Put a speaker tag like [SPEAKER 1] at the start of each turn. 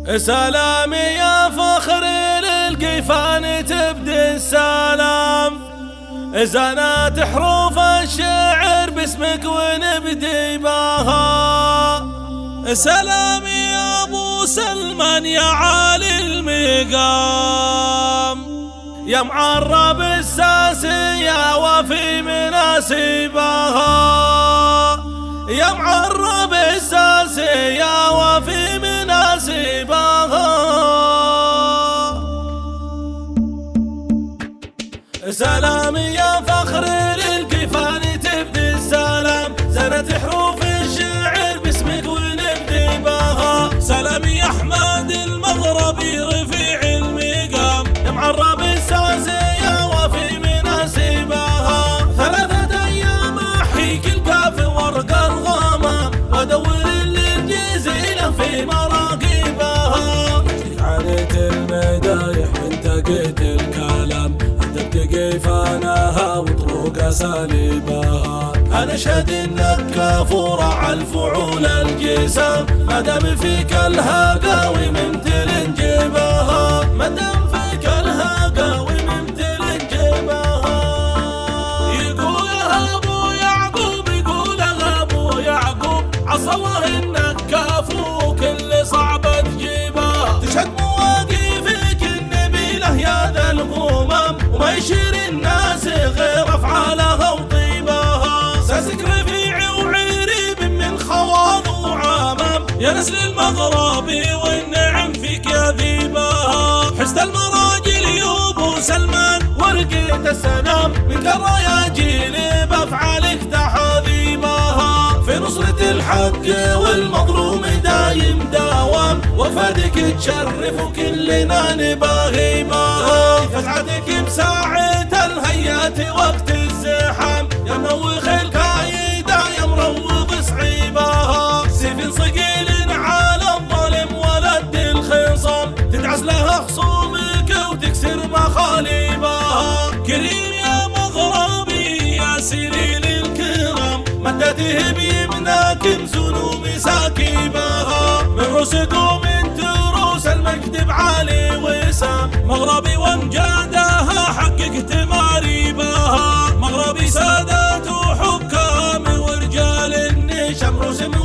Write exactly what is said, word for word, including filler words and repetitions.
[SPEAKER 1] سلامي يا فخر للقيفان تبدي السلام، زنات حروف الشعر باسمك ونبدي بها.
[SPEAKER 2] سلامي يا ابو سلمان يا عالي المقام،
[SPEAKER 1] يا معرب الساسية وفي مناسبها، يا معرب الساسية وفي مناسبها. سلامي يا فخر للقيفان تبدي السلام، زنت حروف الشعر باسمك ونبدي بها.
[SPEAKER 2] سلامي يا احمد المغربي رفيع المقام،
[SPEAKER 1] يا معرب الساسية وفي مناسبها. ثلاثة أيام أحيك الكاف ورق الغمام، وأدور للجزيلة في مراقبها.
[SPEAKER 2] عليت المدايح وانتقيت الكلام، قيفانها وطرق اساليبها.
[SPEAKER 1] انا اشهد انك كفور على الفعول الجسام، مدام فيك الهقاوي ممتل جيبها، مدام فيك الهقاوي ممتل جيبها.
[SPEAKER 2] يقولها ابو يعقوب، يقولها ابو يعقوب، عسى الله انك كفو كل صعب تجيبها.
[SPEAKER 1] تشهد مواقفك النبيله يا ذا الغمام، وما يشير الناس غير افعالها وطيبها.
[SPEAKER 2] ساسك رفيع وعريب من خوان وعمام، يا نسل المغربي والنعم فيك يا ذيبها. حست المراجل يا ابو سلمان
[SPEAKER 1] ورقيت السلام، من الرياجيل بافعالك تحاذيبها. في نصرة الحق والمظلوم دايم دوام، وفادك تشرف وكلنا نباغي بها. فسعدك بساعة الهيات وقت الزحام، يا منوخ الكايدة يا مروض صعيبها.
[SPEAKER 2] سيف صقيل على الظلم ولد الخصام،
[SPEAKER 1] تدعس لها خصومك وتكسر مخاليبها.
[SPEAKER 2] كريم يا مغربي يا سيري للكرام،
[SPEAKER 1] مدته بيمناك مزون مساكيبها.
[SPEAKER 2] من رسكم من تروس المجد بعلي وسام، مغربي وامجادها حققت ماريبها. مغربي سادات وحكام ورجال النشام،
[SPEAKER 1] رسم